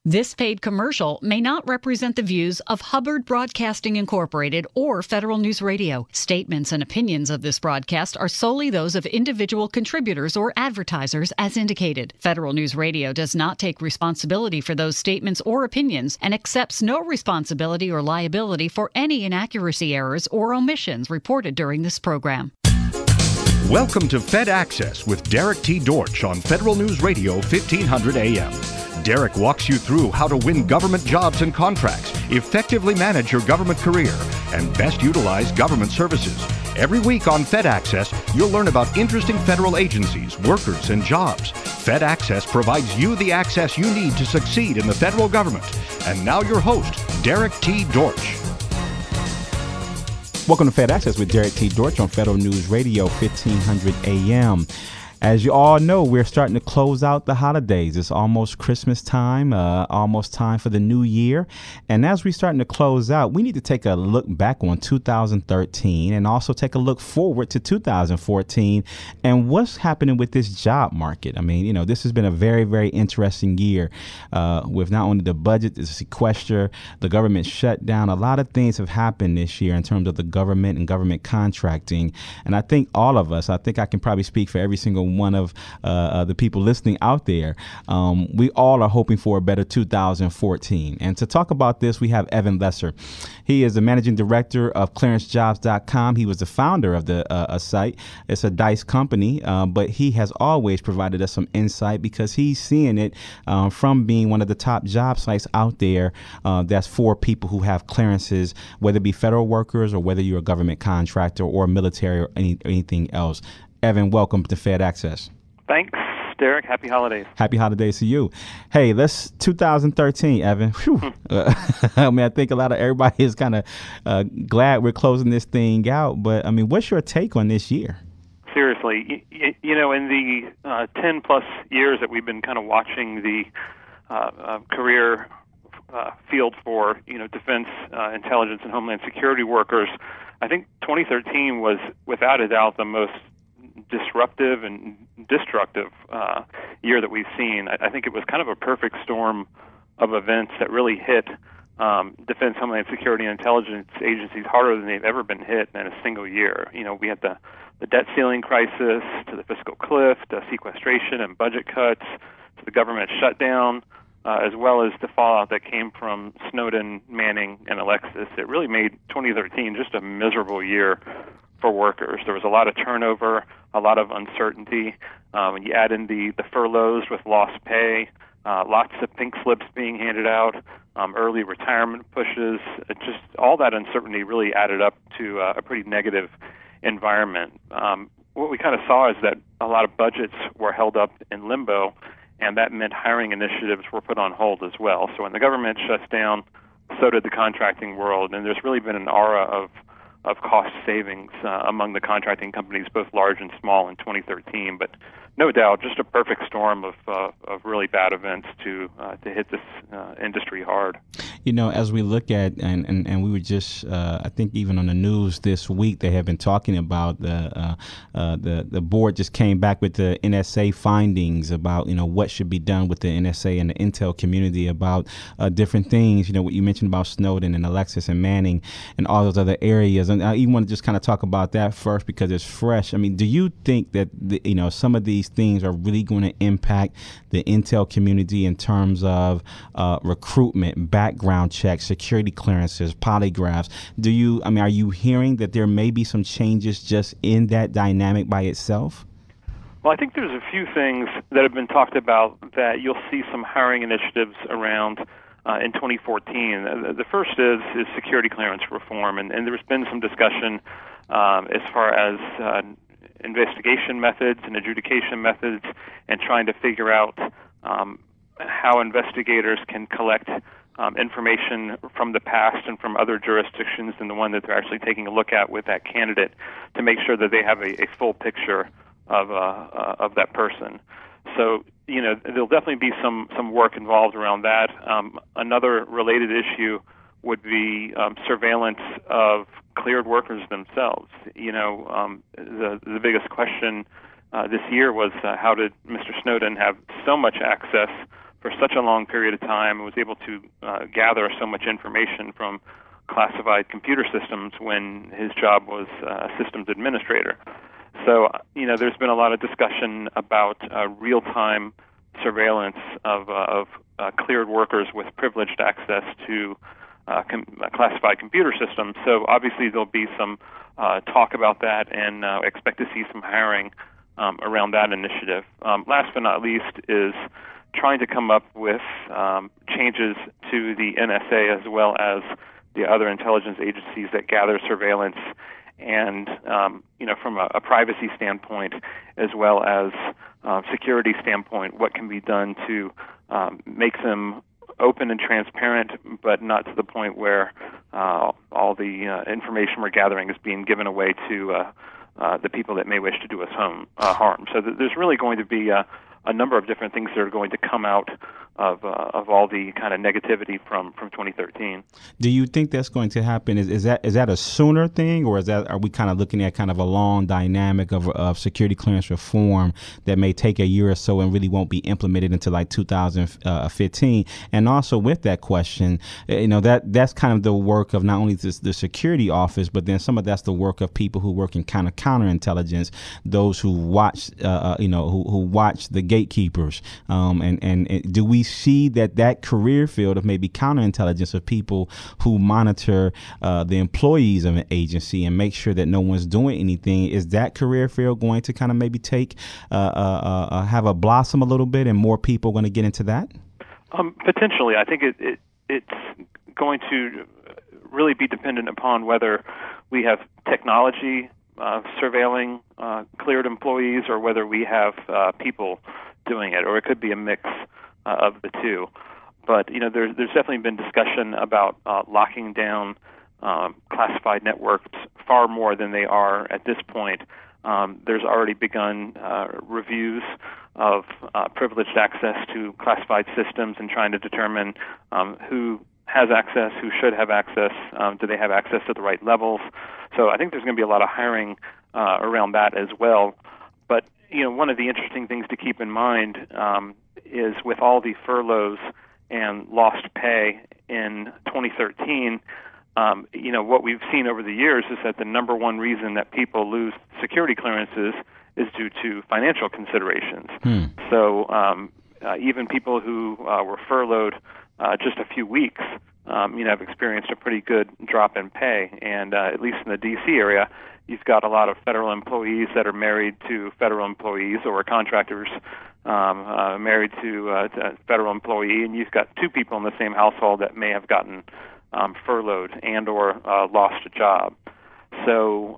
This paid commercial may not represent the views of Hubbard Broadcasting Incorporated or Federal News Radio. Statements and opinions of this broadcast are solely those of individual contributors or advertisers as indicated. Federal News Radio does not take responsibility for those statements or opinions and accepts no responsibility or liability for any inaccuracy, errors, or omissions reported during this program. Welcome to Fed Access with Derek T. Dortch on Federal News Radio 1500 AM. Derek walks you through how to win government jobs and contracts, effectively manage your government career, and best utilize government services. Every week on Fed Access, you'll learn about interesting federal agencies, workers, and jobs. Fed Access provides you the access you need to succeed in the federal government. And now your host, Derek T. Dortch. Welcome to Fed Access with Derek T. Dortch on Federal News Radio 1500 AM. As you all know, we're starting to close out the holidays. It's almost Christmas time, almost time for the new year. And as we're starting to close out, we need to take a look back on 2013 and also take a look forward to 2014 and what's happening with this job market. I mean, this has been a very, very interesting year with not only the budget, the sequester, the government shutdown. A lot of things have happened this year in terms of the government and government contracting. And I think all of us, I can probably speak for every single one of the people listening out there, we all are hoping for a better 2014. And to talk about this, we have Evan Lesser. He is the managing director of clearancejobs.com. He was the founder of the site. It's a Dice company, but he has always provided us some insight because he's seeing it from being one of the top job sites out there that's for people who have clearances, whether it be federal workers or whether you're a government contractor or military or anything else. Evan, welcome to Fed Access. Thanks, Derek. Happy holidays. Happy holidays to you. Hey, 2013, Evan. I mean, I think a lot of everybody is kind of glad we're closing this thing out. But, I mean, what's your take on this year? Seriously, in the 10-plus years that we've been kind of watching the career field for, defense, intelligence, and homeland security workers, I think 2013 was, without a doubt, the most disruptive and destructive year that we've seen. I think it was kind of a perfect storm of events that really hit defense, homeland security, and intelligence agencies harder than they've ever been hit in a single year. We had the debt ceiling crisis, to the fiscal cliff, to sequestration and budget cuts, to the government shutdown, as well as the fallout that came from Snowden, Manning, and Alexis. It really made 2013 just a miserable year for workers. There was a lot of turnover, a lot of uncertainty. When you add in the furloughs with lost pay, lots of pink slips being handed out, early retirement pushes, just all that uncertainty really added up to a pretty negative environment. What we kind of saw is that a lot of budgets were held up in limbo, and that meant hiring initiatives were put on hold as well. So when the government shuts down, so did the contracting world, and there's really been an aura of cost savings among the contracting companies, both large and small, in 2013. But no doubt, just a perfect storm of really bad events to hit this industry hard. As we look at, and we were just, I think even on the news this week, they have been talking about the board just came back with the NSA findings about, what should be done with the NSA and the intel community about different things. What you mentioned about Snowden and Alexis and Manning and all those other areas. And I even want to just kind of talk about that first because it's fresh. I mean, do you think that, some of these things are really going to impact the intel community in terms of recruitment, background checks, security clearances, polygraphs? Are you hearing that there may be some changes just in that dynamic by itself? Well, I think there's a few things that have been talked about that you'll see some hiring initiatives around in 2014. The first is security clearance reform, and there's been some discussion as far as investigation methods and adjudication methods and trying to figure out how investigators can collect information from the past and from other jurisdictions than the one that they're actually taking a look at with that candidate to make sure that they have a full picture of that person. So, there'll definitely be some work involved around that. Another related issue would be surveillance of cleared workers themselves. The biggest question this year was how did Mr. Snowden have so much access for such a long period of time and was able to gather so much information from classified computer systems when his job was systems administrator. So, there's been a lot of discussion about real-time surveillance of cleared workers with privileged access to classified computer systems. So obviously there'll be some talk about that, and expect to see some hiring around that initiative. Last but not least is trying to come up with changes to the NSA as well as the other intelligence agencies that gather surveillance, and from a privacy standpoint as well as security standpoint, what can be done to make them open and transparent, but not to the point where all the information we're gathering is being given away to the people that may wish to do us harm. So there's really going to be a number of different things that are going to come out of all the kind of negativity from 2013. Do you think that's going to happen? Is that a sooner thing, or are we kind of looking at kind of a long dynamic of security clearance reform that may take a year or so and really won't be implemented until like 2015? And also with that question, that's kind of the work of not only the security office, but then some of that's the work of people who work in kind of counterintelligence, those who watch, who watch the gatekeepers. And do we see that career field of maybe counterintelligence, of people who monitor the employees of an agency and make sure that no one's doing anything, is that career field going to kind of maybe have a blossom a little bit, and more people going to get into that? Potentially. I think it's going to really be dependent upon whether we have technology surveilling cleared employees, or whether we have people doing it, or it could be a mix of the two. But there's definitely been discussion about locking down classified networks far more than they are at this point. There's already begun reviews of privileged access to classified systems, and trying to determine who has access, who should have access, do they have access to the right levels. So I think there's going to be a lot of hiring around that as well. But one of the interesting things to keep in mind is, with all the furloughs and lost pay in 2013, what we've seen over the years is that the number one reason that people lose security clearances is due to financial considerations. So even people who were furloughed just a few weeks, have experienced a pretty good drop in pay. And at least in the D.C. area, you've got a lot of federal employees that are married to federal employees, or contractors married to a federal employee, and you've got two people in the same household that may have gotten furloughed and or lost a job. So,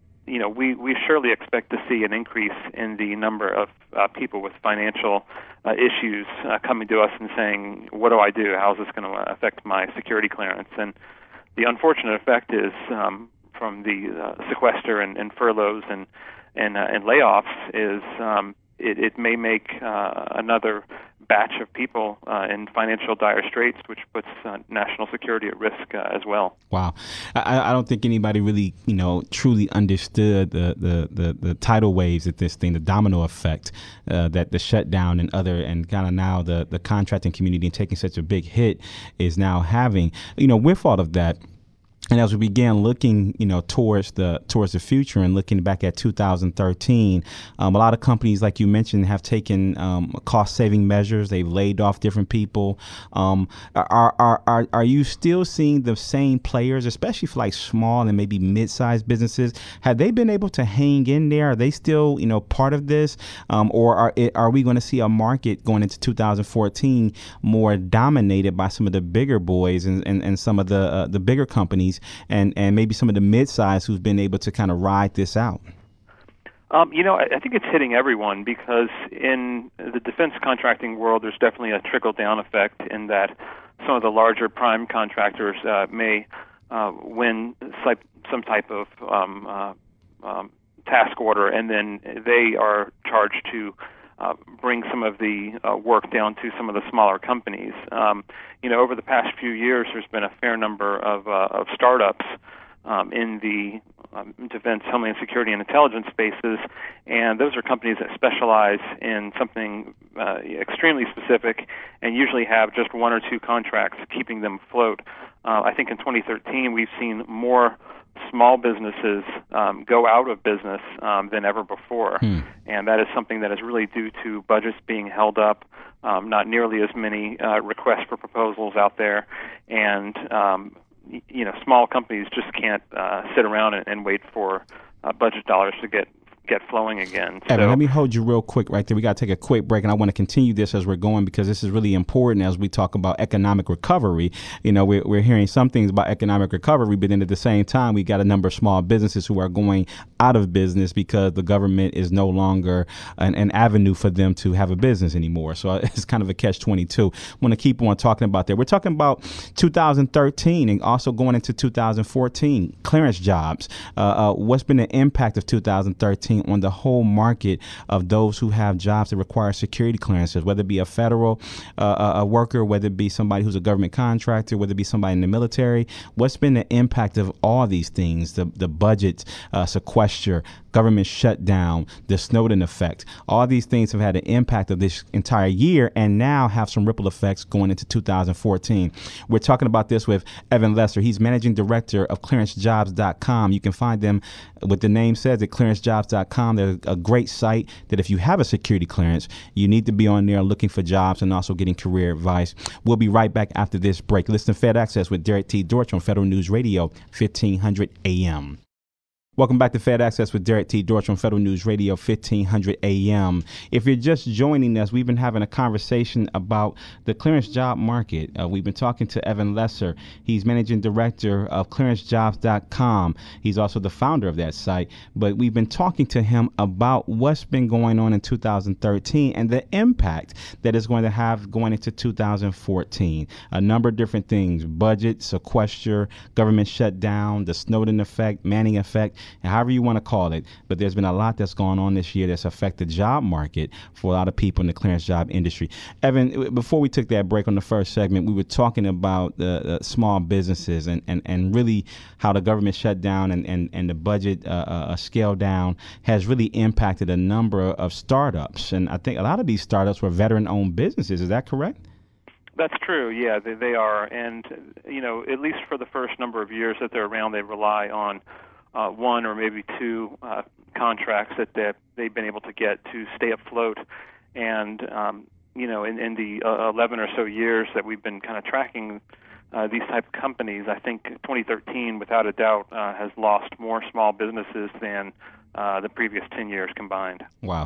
we surely expect to see an increase in the number of people with financial issues coming to us and saying, what do I do? How is this going to affect my security clearance? And the unfortunate effect is, from the sequester and furloughs and layoffs, is it may make another batch of people in financial dire straits, which puts national security at risk as well. Wow. I don't think anybody really, truly understood the tidal waves that this thing, the domino effect that the shutdown and kind of now the contracting community and taking such a big hit is now having. With all of that, and as we began looking, towards the future and looking back at 2013, a lot of companies, like you mentioned, have taken cost-saving measures. They've laid off different people. Are you still seeing the same players, especially for like small and maybe mid-sized businesses? Have they been able to hang in there? Are they still, part of this, or are we going to see a market going into 2014 more dominated by some of the bigger boys and some of the bigger companies? And maybe some of the mid-size who've been able to kind of ride this out? I think it's hitting everyone, because in the defense contracting world, there's definitely a trickle-down effect in that some of the larger prime contractors may win some type of task order, and then they are charged to bring some of the work down to some of the smaller companies. Over the past few years, there's been a fair number of startups in the defense, homeland security, and intelligence spaces, and those are companies that specialize in something extremely specific and usually have just one or two contracts keeping them afloat. I think in 2013 we've seen more small businesses go out of business than ever before, and that is something that is really due to budgets being held up, not nearly as many requests for proposals out there, and small companies just can't sit around and wait for budget dollars to get flowing again. Evan, let me hold you real quick right there. We got to take a quick break, and I want to continue this as we're going because this is really important as we talk about economic recovery. We're hearing some things about economic recovery, but then at the same time, we got a number of small businesses who are going out of business because the government is no longer an avenue for them to have a business anymore. So it's kind of a catch-22. I want to keep on talking about that. We're talking about 2013 and also going into 2014, clearance jobs. What's been the impact of 2013 on the whole market of those who have jobs that require security clearances, whether it be a federal a worker, whether it be somebody who's a government contractor, whether it be somebody in the military? What's been the impact of all these things, the budget sequester, government shutdown, the Snowden effect? All these things have had an impact of this entire year and now have some ripple effects going into 2014. We're talking about this with Evan Lesser. He's managing director of clearancejobs.com. You can find them, what the name says, at clearancejobs.com. They're a great site that if you have a security clearance, you need to be on there looking for jobs and also getting career advice. We'll be right back after this break. Listen to Fed Access with Derek T. Dortch on Federal News Radio, 1500 AM. Welcome back to Fed Access with Derek T. Dortch on Federal News Radio, 1500 AM. If you're just joining us, we've been having a conversation about the clearance job market. We've been talking to Evan Lesser. He's managing director of clearancejobs.com. He's also the founder of that site. But we've been talking to him about what's been going on in 2013 and the impact that it's going to have going into 2014. A number of different things: budget, sequester, government shutdown, the Snowden effect, Manning effect, and however you want to call it. But there's been a lot that's gone on this year that's affected the job market for a lot of people in the clearance job industry. Evan, before we took that break on the first segment, we were talking about the small businesses and really how the government shutdown and the budget scale down has really impacted a number of startups. And I think a lot of these startups were veteran-owned businesses. Is that correct? That's true. Yeah, they are. And, at least for the first number of years that they're around, they rely on one or maybe two contracts that they've been able to get to stay afloat. And, in the 11 or so years that we've been kind of tracking these type of companies, I think 2013, without a doubt, has lost more small businesses than the previous 10 years combined. Wow.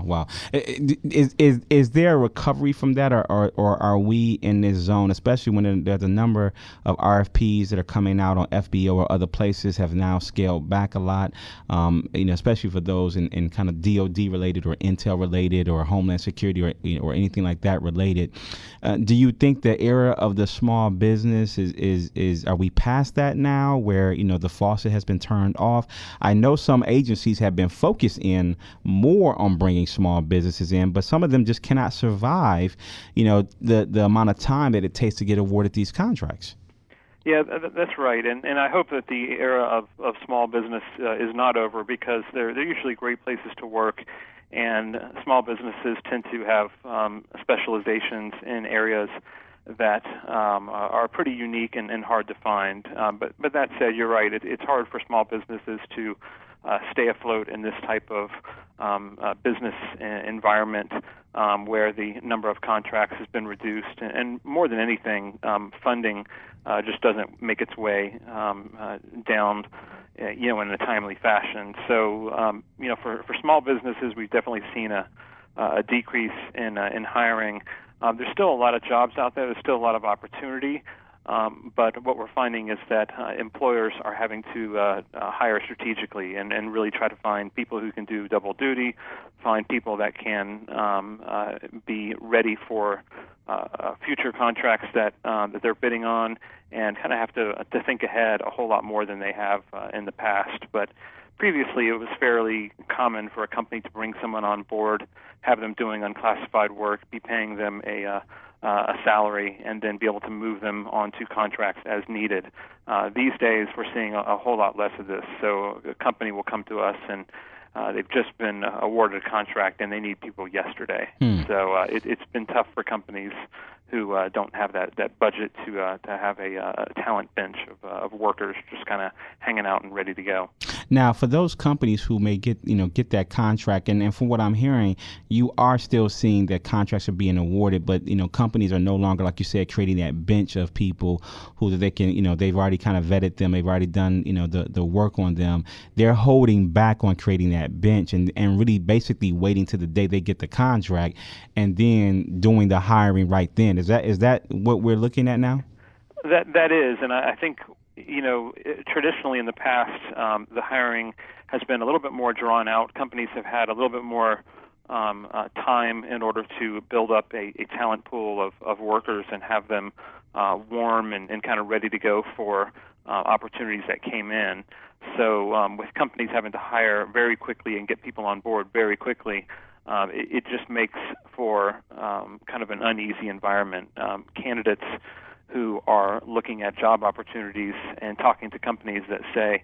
Is there a recovery from that, or are we in this zone, especially when there's a number of RFPs that are coming out on FBO or other places have now scaled back a lot, especially for those in kind of DOD related or Intel related or Homeland Security or anything like that related. Do you think the era of the small business is are we past that now, where the faucet has been turned off? I know some agencies have been focused in more on bringing small businesses in, but some of them just cannot survive, the amount of time that it takes to get awarded these contracts. Yeah, that's right, and I hope that the era of small business is not over, because they're usually great places to work, and small businesses tend to have specializations in areas that are pretty unique and hard to find. But that said, you're right. It's hard for small businesses to stay afloat in this type of business environment where the number of contracts has been reduced, and more than anything, funding just doesn't make its way down, in a timely fashion. So, for small businesses, we've definitely seen a decrease in hiring. There's still a lot of jobs out there. There's still a lot of opportunity. But what we're finding is that employers are having to hire strategically and really try to find people who can do double duty, find people that can be ready for future contracts that they're bidding on, and kind of have to think ahead a whole lot more than they have in the past. But previously, it was fairly common for a company to bring someone on board, have them doing unclassified work, be paying them a a salary and then be able to move them onto contracts as needed. These days, we're seeing a whole lot less of this. So a company will come to us and they've just been awarded a contract and they need people yesterday. So it's been tough for companies who don't have that budget to have a talent bench of workers just kind of hanging out and ready to go. Now, for those companies who may get that contract, and from what I'm hearing, you are still seeing that contracts are being awarded, but companies are no longer, like you said, creating that bench of people who they can, they've already kind of vetted them, they've already done, the work on them. They're holding back on creating that bench and really basically waiting to the day they get the contract and then doing the hiring right then. Is that what we're looking at now? That is, and I think traditionally in the past, the hiring has been a little bit more drawn out. Companies have had a little bit more time in order to build up a talent pool of workers and have them warm and kind of ready to go for opportunities that came in. So with companies having to hire very quickly and get people on board very quickly, it just makes for kind of an uneasy environment. Candidates who are looking at job opportunities and talking to companies that say,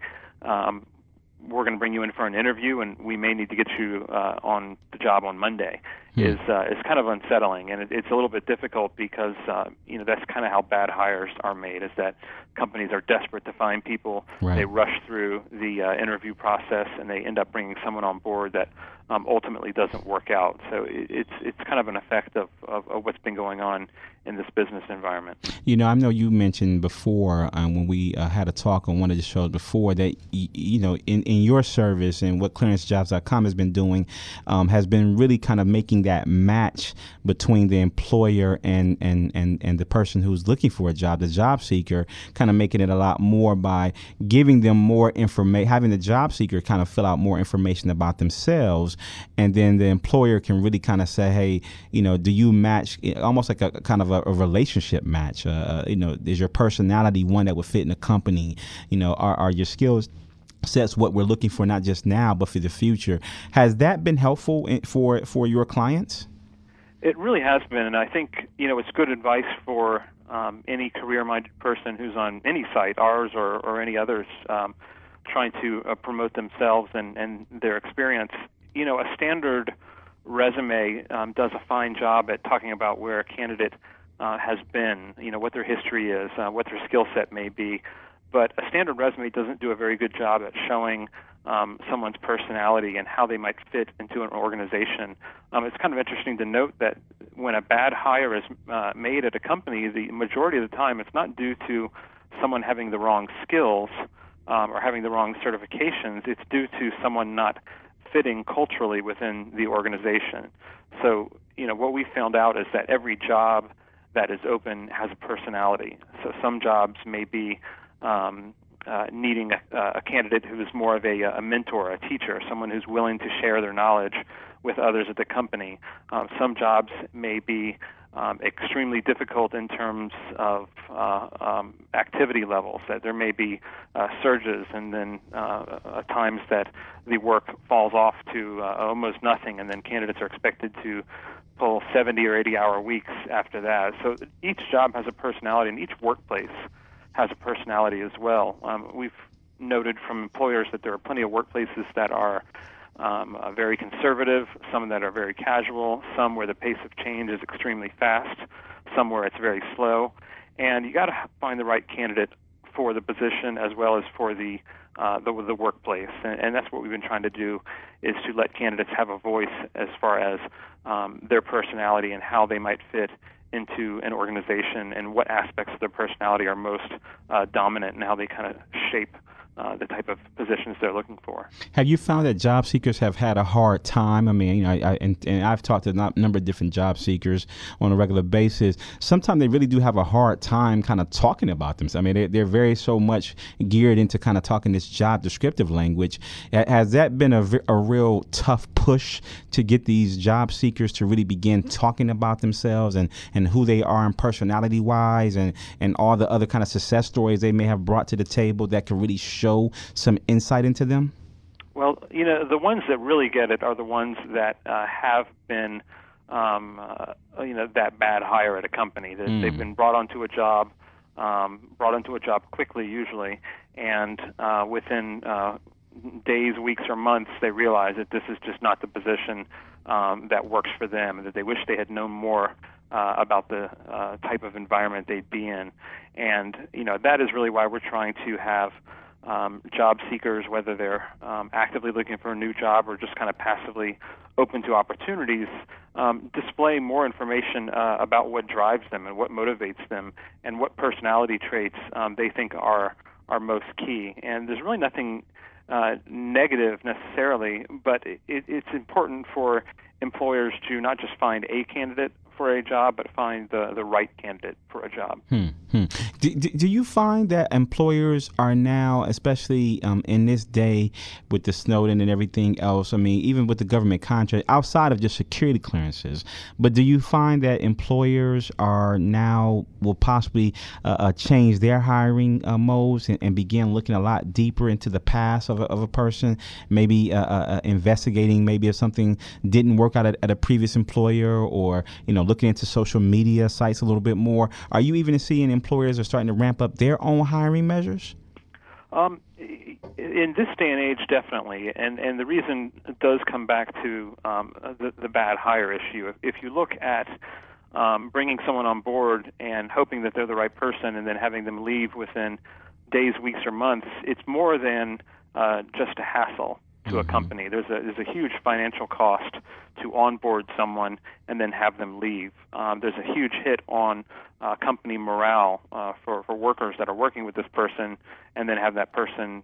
we're going to bring you in for an interview and we may need to get you on the job on Monday is kind of unsettling. And it's a little bit difficult because, that's kind of how bad hires are made, is that companies are desperate to find people. Right. They rush through the interview process and they end up bringing someone on board that ultimately doesn't work out. So it's kind of an effect of what's been going on in this business environment. I know you mentioned before when we had a talk on one of the shows before that, in your service and what clearancejobs.com has been doing has been really kind of making that match between the employer and the person who's looking for a job, the job seeker, kind of making it a lot more by giving them more information, having the job seeker kind of fill out more information about themselves. And then the employer can really kind of say, hey, do you match, almost like a kind of a relationship match? Is your personality one that would fit in a company? Are your skills sets what we're looking for, not just now, but for the future? Has that been helpful for your clients? It really has been, and I think it's good advice for any career-minded person who's on any site, ours or any others, trying to promote themselves and their experience. A standard resume does a fine job at talking about where a candidate has been, what their history is, what their skill set may be. But a standard resume doesn't do a very good job at showing someone's personality and how they might fit into an organization. It's kind of interesting to note that when a bad hire is made at a company, the majority of the time it's not due to someone having the wrong skills or having the wrong certifications. It's due to someone not fitting culturally within the organization. So, what we found out is that every job that is open has a personality. So some jobs may be needing a candidate who is more of a mentor, a teacher, someone who's willing to share their knowledge with others at the company. Some jobs may be extremely difficult in terms of activity levels, that there may be surges and then times that the work falls off to almost nothing, and then candidates are expected to pull 70 or 80-hour weeks after that. So each job has a personality, and each workplace has a personality as well. We've noted from employers that there are plenty of workplaces that are very conservative, some that are very casual, some where the pace of change is extremely fast, some where it's very slow. And you got to find the right candidate for the position as well as for the workplace. And that's what we've been trying to do, is to let candidates have a voice as far as their personality and how they might fit into an organization and what aspects of their personality are most dominant and how they kind of shape the type of positions they're looking for. Have you found that job seekers have had a hard time? I mean, I've talked to a number of different job seekers on a regular basis. Sometimes they really do have a hard time kind of talking about them. I mean, they're very so much geared into kind of talking this job descriptive language. Has that been a real tough push to get these job seekers to really begin talking about themselves and who they are and personality-wise and all the other kind of success stories they may have brought to the table that can really show some insight into them? Well, the ones that really get it are the ones that have been that bad hire at a company. They've been brought onto a job quickly usually, and within days, weeks, or months, they realize that this is just not the position that works for them, and that they wish they had known more about the type of environment they'd be in. And that is really why we're trying to have job seekers, whether they're actively looking for a new job or just kind of passively open to opportunities, display more information about what drives them and what motivates them and what personality traits they think are most key. And there's really nothing negative necessarily, but it's important for employers to not just find a candidate for a job, but find the right candidate for a job. Do you find that employers are now, especially in this day with the Snowden and everything else, I mean, even with the government contract, outside of just security clearances, but do you find that employers are now will possibly change their hiring modes and begin looking a lot deeper into the past of a person, maybe investigating maybe if something didn't work out at a previous employer, or looking into social media sites a little bit more? Are you even seeing employers are starting to ramp up their own hiring measures? In this day and age, definitely, and the reason does come back to the bad hire issue. If you look at bringing someone on board and hoping that they're the right person and then having them leave within days, weeks, or months, it's more than just a hassle to a company. There's a huge financial cost to onboard someone and then have them leave. There's a huge hit on company morale for workers that are working with this person, and then have that person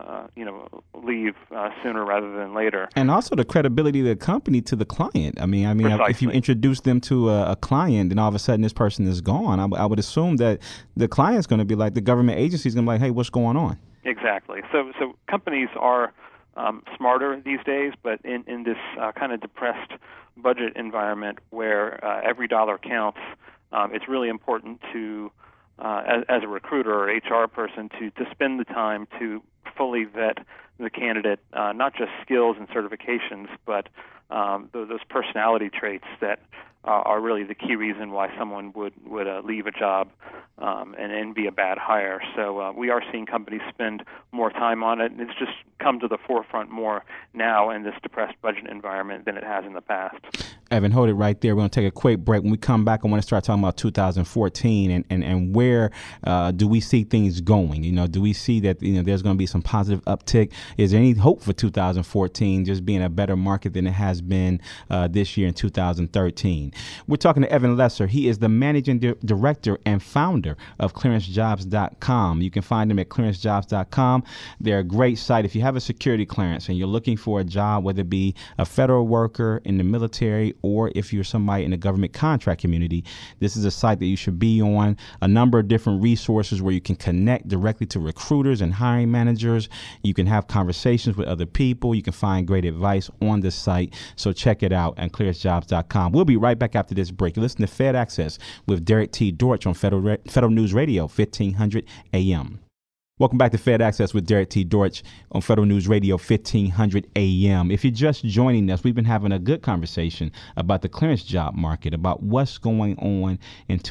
leave sooner rather than later. And also the credibility of the company to the client. I mean, Precisely. If you introduce them to a client and all of a sudden this person is gone, I would assume that the client's going to be like, the government agency is going to be like, hey, what's going on? Exactly. So companies are smarter these days, but in this kind of depressed budget environment where every dollar counts, it's really important to, as a recruiter or HR person, to spend the time to fully vet the candidate, not just skills and certifications, but those personality traits that are really the key reason why someone would leave a job and be a bad hire. So we are seeing companies spend more time on it, and it's just come to the forefront more now in this depressed budget environment than it has in the past. Evan, hold it right there. We're going to take a quick break. When we come back, I want to start talking about 2014 and where do we see things going? Do we see that there's going to be some positive uptick? Is there any hope for 2014 just being a better market than it has been this year in 2013? We're talking to Evan Lesser. He is the managing director and founder of ClearanceJobs.com. You can find them at ClearanceJobs.com. They're a great site. If you have a security clearance and you're looking for a job, whether it be a federal worker in the military or if you're somebody in the government contract community, this is a site that you should be on. A number of different resources where you can connect directly to recruiters and hiring managers. You can have conversations with other people. You can find great advice on this site. So check it out at ClearanceJobs.com. We'll be right back after this break. Listen to Fed Access with Derek T. Dortch on Federal News Radio, 1500 AM. Welcome back to Fed Access with Derek T. Dortch on Federal News Radio 1500 AM. If you're just joining us, we've been having a good conversation about the clearance job market, about what's going on in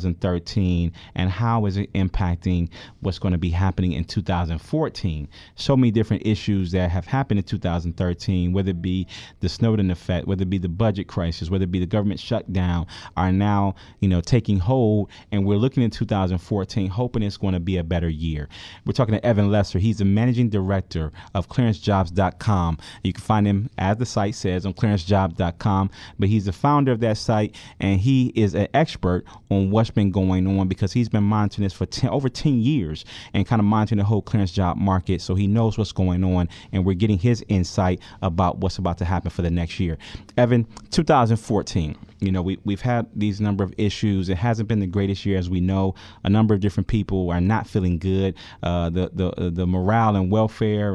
2013 and how is it impacting what's going to be happening in 2014. So many different issues that have happened in 2013, whether it be the Snowden effect, whether it be the budget crisis, whether it be the government shutdown, are now, taking hold, and we're looking in 2014, hoping it's going to be a better year. We're talking to Evan Lesser. He's the managing director of ClearanceJobs.com. You can find him, as the site says, on ClearanceJobs.com. But he's the founder of that site, and he is an expert on what's been going on because he's been monitoring this for over 10 years and kind of monitoring the whole clearance job market. So he knows what's going on, and we're getting his insight about what's about to happen for the next year. Evan, 2014. We've had these number of issues. It hasn't been the greatest year, as we know. A number of different people are not feeling good. The morale and welfare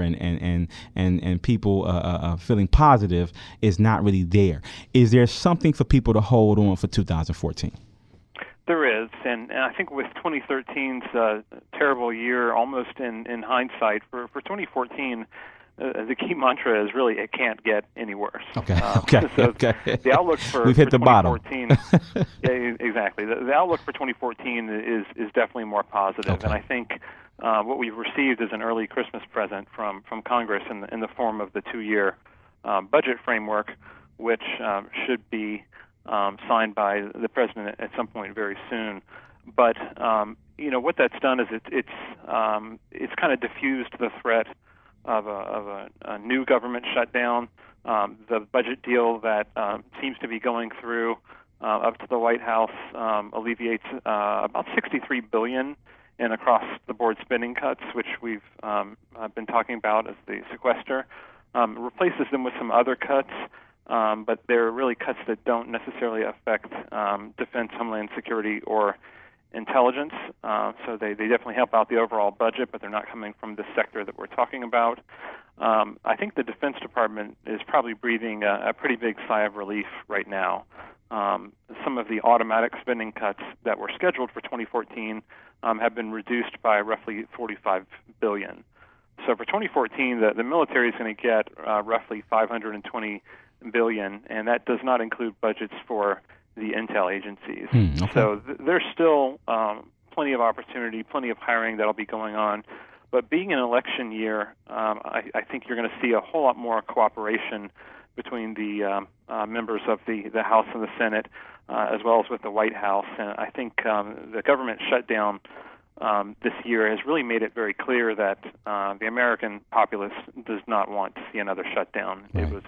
and people feeling positive is not really there. Is there something for people to hold on for 2014? There is, and I think with 2013's terrible year, almost in hindsight, for 2014, the key mantra is really it can't get any worse. Okay. So the outlook for we've hit the bottom. Yeah, exactly. The outlook for 2014 is definitely more positive, Okay. and I think what we've received is an early Christmas present from Congress in the form of the 2-year budget framework, which should be signed by the president at some point very soon. But what that's done is it's kind of diffused the threat of a new government shutdown. The budget deal that seems to be going through up to the White House alleviates about $63 billion in across-the-board spending cuts, which we've been talking about as the sequester. Replaces them with some other cuts, but they're really cuts that don't necessarily affect defense, homeland security, or intelligence. So they definitely help out the overall budget, but they're not coming from the sector that we're talking about. I think the Defense Department is probably breathing a pretty big sigh of relief right now. Some of the automatic spending cuts that were scheduled for 2014 have been reduced by roughly $45 billion. So for 2014, the military is going to get roughly $520 billion, and that does not include budgets for the intel agencies. Okay. So there's still plenty of opportunity, plenty of hiring that'll be going on. But being an election year, I think you're going to see a whole lot more cooperation between the members of the House and the Senate, as well as with the White House. And I think the government shutdown this year has really made it very clear that the American populace does not want to see another shutdown. Right. It was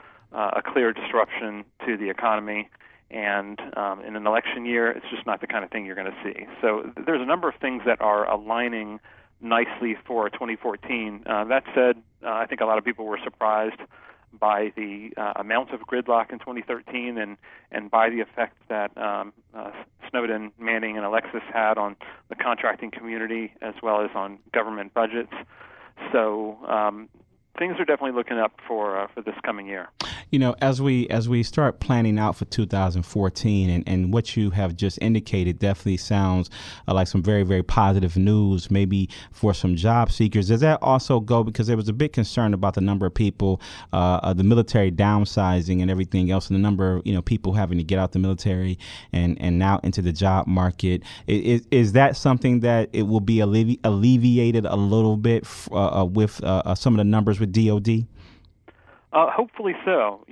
a clear disruption to the economy. And in an election year, it's just not the kind of thing you're going to see. So there's a number of things that are aligning nicely for 2014. That said, I think a lot of people were surprised by the amount of gridlock in 2013 and by the effect that Snowden, Manning, and Alexis had on the contracting community as well as on government budgets. So things are definitely looking up for this coming year. As we start planning out for 2014, and what you have just indicated definitely sounds like some very, very positive news, maybe for some job seekers. Does that also go, because there was a big concern about the number of people, the military downsizing and everything else, and the number of people having to get out the military and now into the job market. Is that something that it will be alleviated a little bit with some of the numbers with DOD? Hopefully so.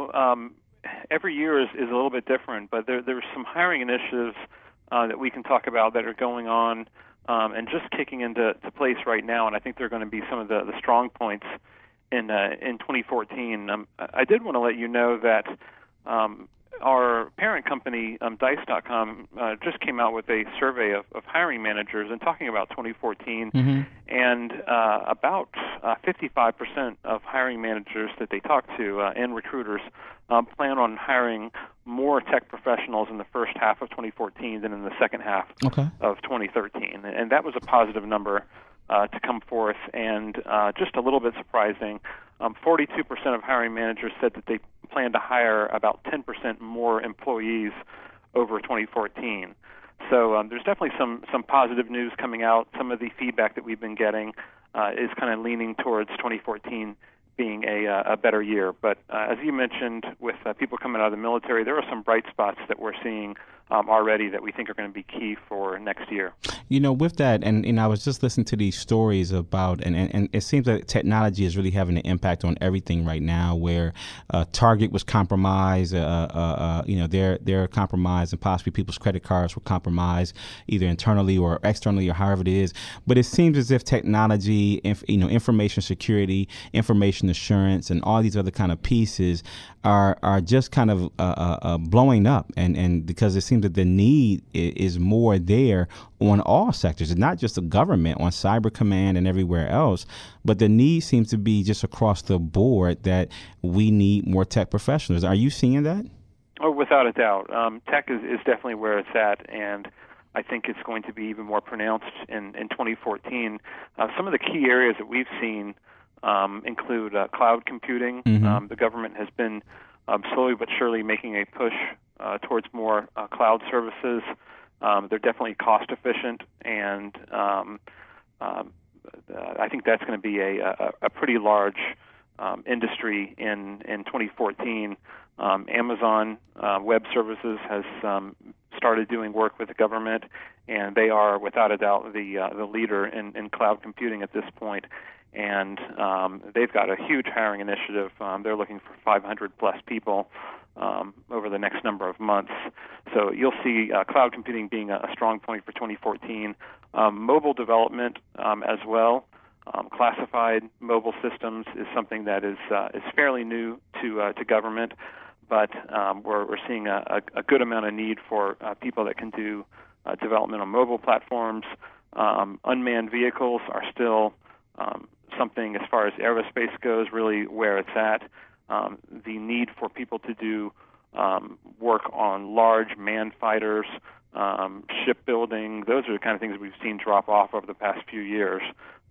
Every year is a little bit different, but there's some hiring initiatives that we can talk about that are going on and just kicking into place right now, and I think they're going to be some of the strong points in 2014. I did want to let you know that our parent company, Dice.com, just came out with a survey of hiring managers and talking about 2014, mm-hmm. and about 55% of hiring managers that they talk to and recruiters plan on hiring more tech professionals in the first half of 2014 than in the second half of 2013. And that was a positive number to come forth, and just a little bit surprising, 42% of hiring managers said that they plan to hire about 10% more employees over 2014. So there's definitely some positive news coming out. Some of the feedback that we've been getting is kind of leaning towards 2014 being a better year. But as you mentioned, with people coming out of the military, there are some bright spots that we're seeing already that we think are going to be key for next year. With that, and I was just listening to these stories about, and it seems that technology is really having an impact on everything right now, where Target was compromised, they're compromised, and possibly people's credit cards were compromised, either internally or externally or however it is. But it seems as if technology, information security, information assurance, and all these other kind of pieces are just kind of blowing up, and because it seems that the need is more there on all sectors. It's not just the government, on Cyber Command and everywhere else, but the need seems to be just across the board that we need more tech professionals. Are you seeing that? Oh, without a doubt. Tech is definitely where it's at, and I think it's going to be even more pronounced in 2014. Some of the key areas that we've seen include cloud computing. Mm-hmm. The government has been slowly but surely making a push towards more cloud services. They're definitely cost efficient, and I think that's going to be a pretty large industry in 2014. Amazon Web Services has started doing work with the government, and they are without a doubt the leader in cloud computing at this point. And they've got a huge hiring initiative. They're looking for 500 plus people over the next number of months. So you'll see cloud computing being a strong point for 2014. Mobile development as well. Classified mobile systems is something that is fairly new to government, but we're seeing a good amount of need for people that can do development on mobile platforms. Unmanned vehicles are still something, as far as aerospace goes, really where it's at. The need for people to do work on large manned fighters, shipbuilding, those are the kind of things we've seen drop off over the past few years,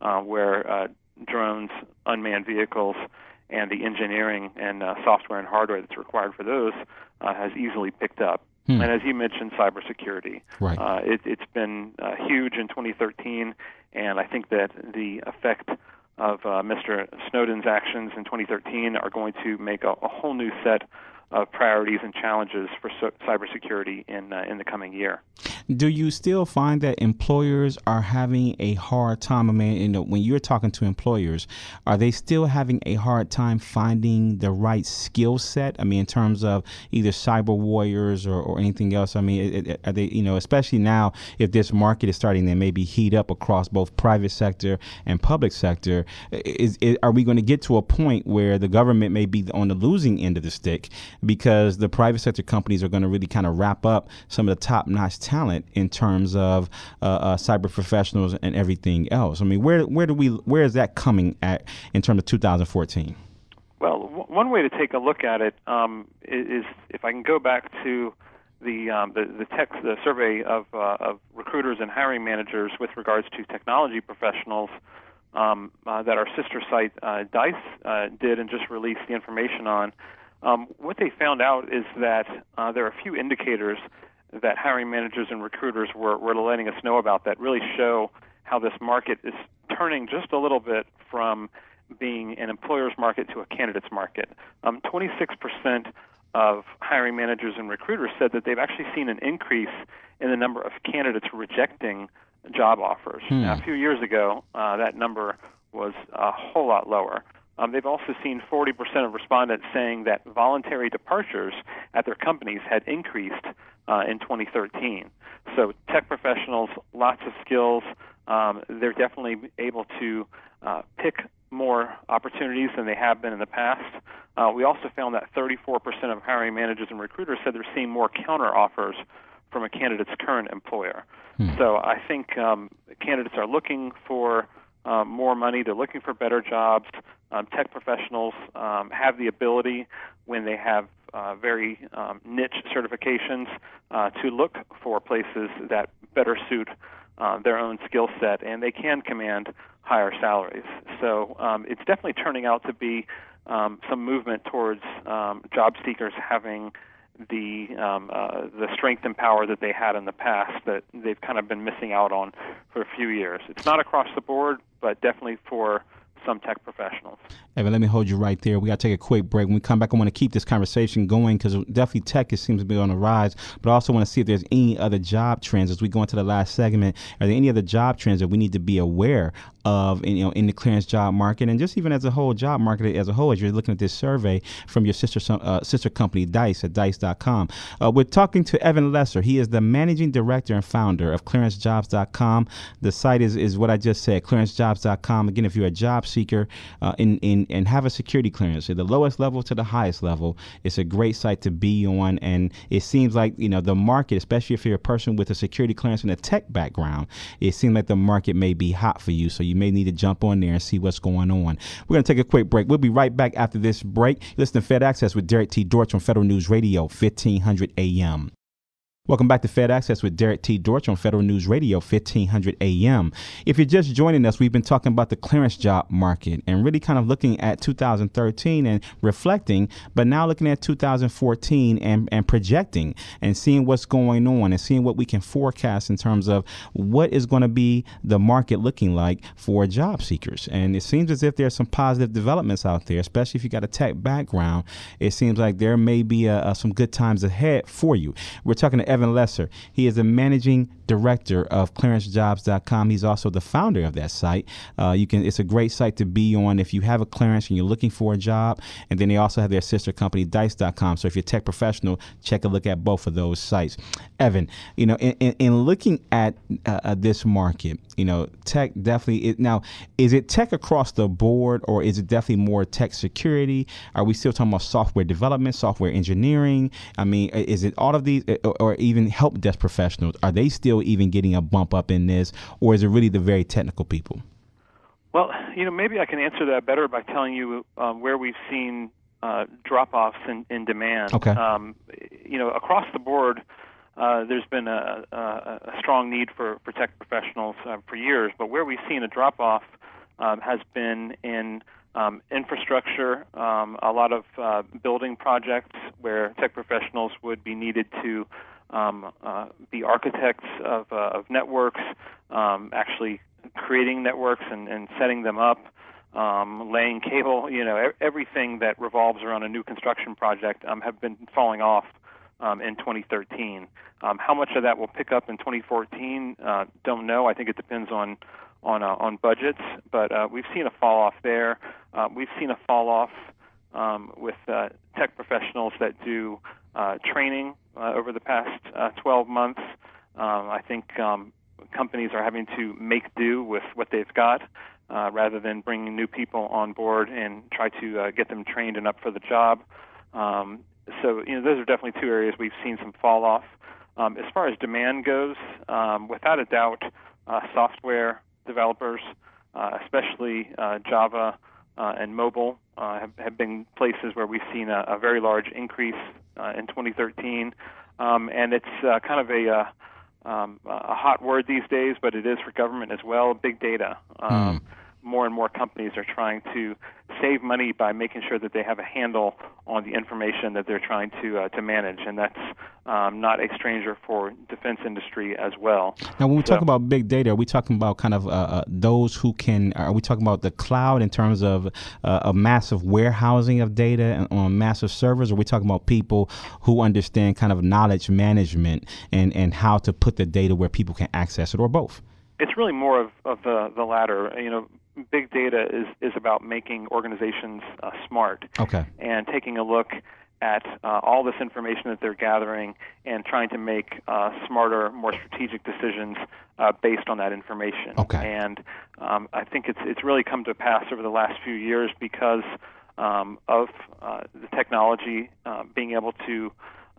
where drones, unmanned vehicles, and the engineering and software and hardware that's required for those has easily picked up. And as you mentioned, cybersecurity. Right. It's been huge in 2013, and I think that the effect of Mr. Snowden's actions in 2013 are going to make a whole new set of priorities and challenges for cybersecurity in the coming year. Do you still find that employers are having a hard time? I mean, when you're talking to employers, are they still having a hard time finding the right skill set? I mean, in terms of either cyber warriors or anything else. I mean, are they, especially now, if this market is starting to maybe heat up across both private sector and public sector, are we going to get to a point where the government may be on the losing end of the stick because the private sector companies are going to really kind of wrap up some of the top-notch talent in terms of cyber professionals and everything else? I mean, where is that coming at in terms of 2014? Well, one way to take a look at it is if I can go back to the survey of recruiters and hiring managers with regards to technology professionals that our sister site Dice did and just released the information on. What they found out is that there are a few indicators that hiring managers and recruiters were letting us know about that really show how this market is turning just a little bit from being an employer's market to a candidate's market. 26% of hiring managers and recruiters said that they've actually seen an increase in the number of candidates rejecting job offers. Now, a few years ago, that number was a whole lot lower. They've also seen 40% of respondents saying that voluntary departures at their companies had increased in 2013. So tech professionals, lots of skills. They're definitely able to pick more opportunities than they have been in the past. We also found that 34% of hiring managers and recruiters said they're seeing more counter offers from a candidate's current employer. So I think candidates are looking for more money. They're looking for better jobs. Tech professionals have the ability, when they have very niche certifications, to look for places that better suit their own skill set, and they can command higher salaries. So it's definitely turning out to be some movement towards job seekers having the strength and power that they had in the past that they've kind of been missing out on for a few years. It's not across the board, but definitely for some tech professionals. Evan, let me hold you right there. We got to take a quick break. When we come back, I want to keep this conversation going because definitely tech seems to be on the rise, but I also want to see if there's any other job trends as we go into the last segment. Are there any other job trends that we need to be aware of in the clearance job market, and just even as a whole job market as a whole, as you're looking at this survey from your sister company, Dice, at dice.com. We're talking to Evan Lesser. He is the managing director and founder of clearancejobs.com. The site is what I just said, clearancejobs.com. Again, if you're a job seeker and have a security clearance, at the lowest level to the highest level, it's a great site to be on. And it seems like, the market, especially if you're a person with a security clearance and a tech background, it seems like the market may be hot for you. So you may need to jump on there and see what's going on. We're going to take a quick break. We'll be right back after this break. Listen to Fed Access with Derek T. Dortch on Federal News Radio, 1500 AM. Welcome back to Fed Access with Derek T. Dortch on Federal News Radio 1500 AM. If you're just joining us, we've been talking about the clearance job market and really kind of looking at 2013 and reflecting, but now looking at 2014 and projecting and seeing what's going on and seeing what we can forecast in terms of what is going to be the market looking like for job seekers. And it seems as if there's some positive developments out there, especially if you got a tech background. It seems like there may be some good times ahead for you. We're talking to Evan Lesser. He is the managing director of clearancejobs.com. He's also the founder of that site. It's a great site to be on if you have a clearance and you're looking for a job. And then they also have their sister company, dice.com. So if you're a tech professional, check a look at both of those sites. Evan, in looking at this market, tech definitely now, is it tech across the board, or is it definitely more tech security? Are we still talking about software development, software engineering? I mean, is it all of these, or even help desk professionals? Are they still even getting a bump up in this, or is it really the very technical people? Well, maybe I can answer that better by telling you where we've seen drop-offs in demand. Okay. Across the board, there's been a strong need for tech professionals for years, but where we've seen a drop-off has been in infrastructure, a lot of building projects where tech professionals would be needed to be architects of networks, actually creating networks and setting them up, laying cable, everything that revolves around a new construction project have been falling off in 2013. How much of that will pick up in 2014? Don't know. I think it depends on budgets, but we've seen a fall off there. We've seen a fall off with tech professionals that do training over the past 12 months. I think companies are having to make do with what they've got rather than bringing new people on board and try to get them trained and up for the job. So those are definitely two areas we've seen some fall off. As far as demand goes, without a doubt, software developers, especially Java and mobile, have been places where we've seen a very large increase in 2013. And it's kind of a hot word these days, but it is for government as well, big data. More and more companies are trying to save money by making sure that they have a handle on the information that they're trying to manage, and that's not a stranger for defense industry as well. Now, when we talk about big data, are we talking about kind of those who can? Are we talking about the cloud in terms of a massive warehousing of data on massive servers? Or are we talking about people who understand kind of knowledge management and how to put the data where people can access it, or both? It's really more of the latter. Big data is about making organizations smart. Okay. And taking a look at all this information that they're gathering and trying to make smarter, more strategic decisions based on that information. Okay. And I think it's really come to pass over the last few years because of the technology being able to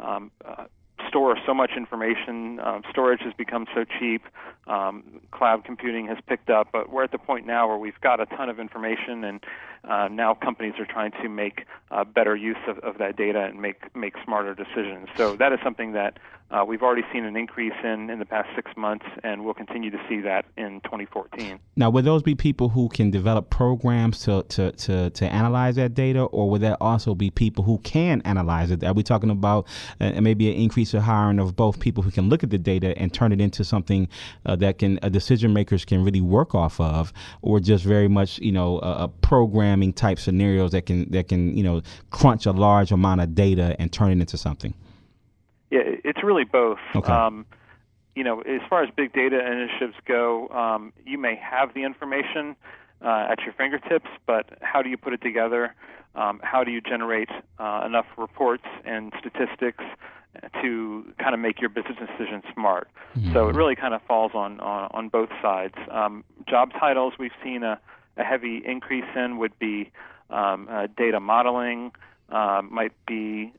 store so much information. Storage has become so cheap. Cloud computing has picked up, but we're at the point now where we've got a ton of information, and now companies are trying to make better use of that data and make smarter decisions. So that is something that we've already seen an increase in the past 6 months, and we'll continue to see that in 2014. Now, would those be people who can develop programs to analyze that data, or would that also be people who can analyze it? Are we talking about maybe an increase of hiring of both people who can look at the data and turn it into something that decision makers can really work off of, or just very much programming type scenarios that can crunch a large amount of data and turn it into something? Yeah, it's really both. Okay. As far as big data initiatives go, you may have the information at your fingertips, but how do you put it together? How do you generate enough reports and statistics to kind of make your business decisions smart? Mm-hmm. So it really kind of falls on both sides. Job titles we've seen a heavy increase in would be data modeling, might be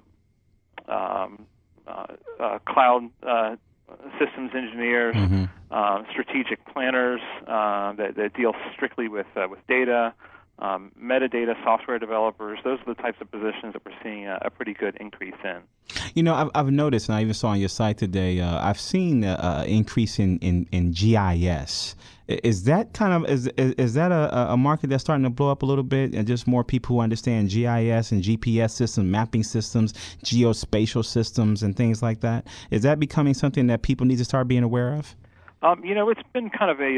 cloud systems engineers, mm-hmm. Strategic planners that deal strictly with data, metadata software developers. Those are the types of positions that we're seeing a pretty good increase in. You know, I've noticed, and I even saw on your site today, I've seen an increase in GIS. Is that kind of is that a market that's starting to blow up a little bit, and just more people who understand GIS and GPS systems, mapping systems, geospatial systems, and things like that? Is that becoming something that people need to start being aware of? You know, it's been kind of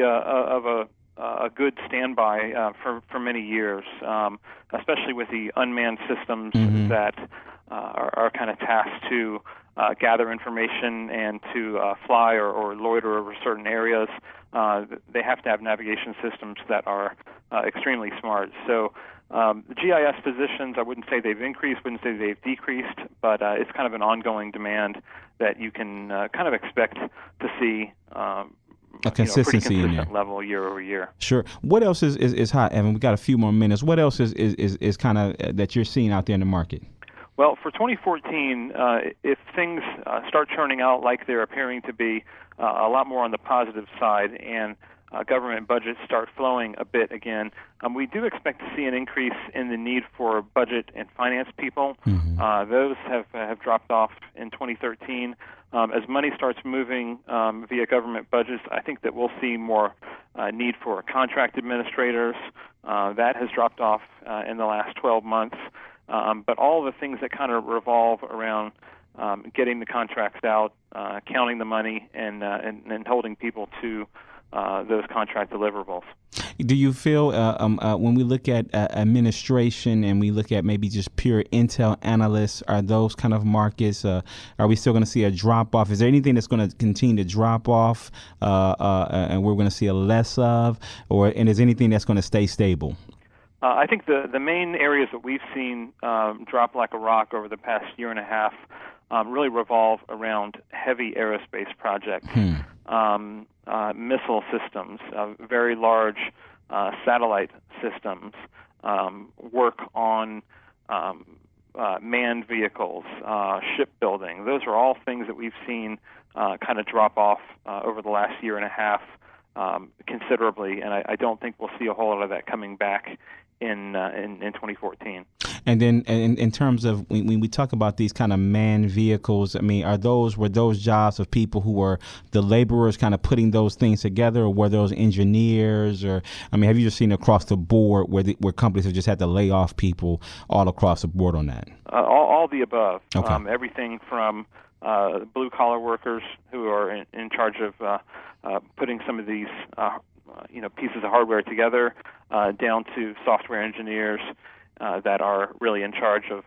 a good standby for many years, especially with the unmanned systems that are kind of tasked to gather information and to fly or loiter over certain areas. They have to have navigation systems that are extremely smart. So the GIS positions, I wouldn't say they've increased, wouldn't say they've decreased, but it's kind of an ongoing demand that you can kind of expect to see a consistency pretty consistent in there. level year over year. Sure. What else is hot, Evan? We got a few more minutes. What else is kind of that you're seeing out there in the market? Well, for 2014, if things start turning out like they're appearing to be, a lot more on the positive side, and government budgets start flowing a bit again, we do expect to see an increase in the need for budget and finance people. Those have dropped off in 2013. As money starts moving via government budgets, I think that we'll see more need for contract administrators. That has dropped off in the last 12 months. But all the things that kind of revolve around getting the contracts out, counting the money, and holding people to those contract deliverables. Do you feel when we look at administration and we look at maybe just pure intel analysts, are those kind of markets, are we still going to see a drop off? Is there anything that's going to continue to drop off and we're going to see a less of, and is anything that's going to stay stable? I think the main areas that we've seen drop like a rock over the past year and a half really revolve around heavy aerospace projects, missile systems, very large satellite systems, work on manned vehicles, shipbuilding. Those are all things that we've seen kind of drop off over the last year and a half considerably, and I don't think we'll see a whole lot of that coming back in 2014. And then in terms of when we talk about these kind of manned vehicles, I mean, were those jobs of people who were the laborers kind of putting those things together, or were those engineers? Or, I mean, have you just seen across the board where companies have just had to lay off people all across the board on that? All the above. Okay. Everything from blue-collar workers who are in charge of putting some of these pieces of hardware together, down to software engineers that are really in charge of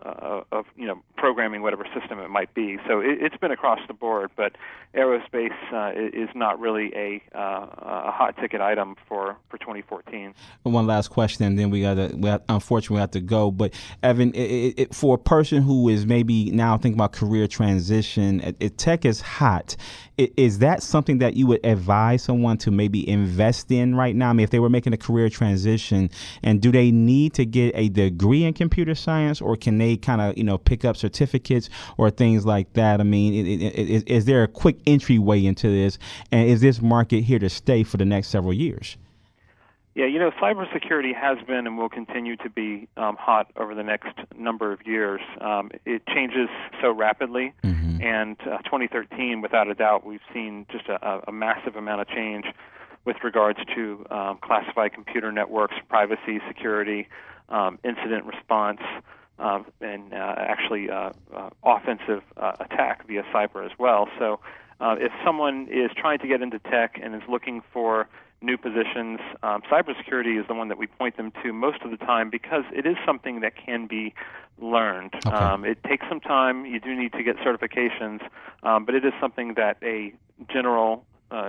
programming whatever system it might be. So it's been across the board, but aerospace is not really a hot ticket item for 2014. One last question, and then unfortunately we have to go. But Evan, for a person who is maybe now thinking about career transition, tech is hot. Is that something that you would advise someone to maybe invest in right now? I mean, if they were making a career transition, and do they need to get a degree in computer science, or can they kind of pick up certificates or things like that? I mean, is there a quick entryway into this, and is this market here to stay for the next several years? Yeah, cybersecurity has been and will continue to be hot over the next number of years. It changes so rapidly, and 2013, without a doubt, we've seen just a massive amount of change with regards to classified computer networks, privacy, security, incident response, and actually offensive attack via cyber as well. So if someone is trying to get into tech and is looking for new positions, cybersecurity is the one that we point them to most of the time, because it is something that can be learned. Okay. It takes some time. You do need to get certifications, but it is something that a general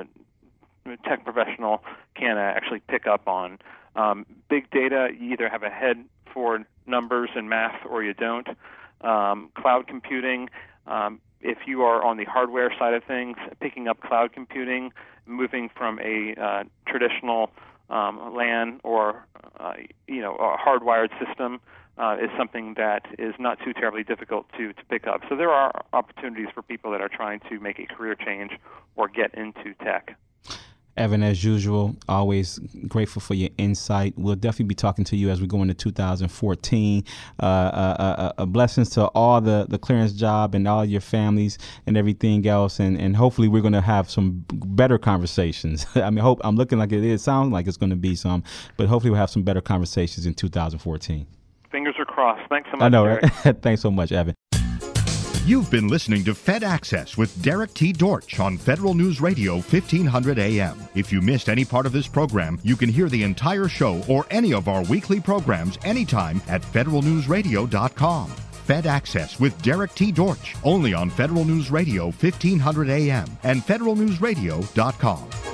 tech professional can actually pick up on. Big data, you either have a head for numbers and math or you don't. Cloud computing, if you are on the hardware side of things, picking up cloud computing, moving from a traditional LAN or a hardwired system is something that is not too terribly difficult to pick up. So there are opportunities for people that are trying to make a career change or get into tech. Evan, as usual, always grateful for your insight. We'll definitely be talking to you as we go into 2014. Blessings to all the clearance job and all your families and everything else. And hopefully we're going to have some better conversations. I mean, I'm looking like it is. Sounds like it's going to be some, but hopefully we'll have some better conversations in 2014. Fingers are crossed. Thanks so much. I know, right? Thanks so much, Evan. You've been listening to Fed Access with Derek T. Dortch on Federal News Radio 1500 AM. If you missed any part of this program, you can hear the entire show or any of our weekly programs anytime at federalnewsradio.com. Fed Access with Derek T. Dortch, only on Federal News Radio 1500 AM and federalnewsradio.com.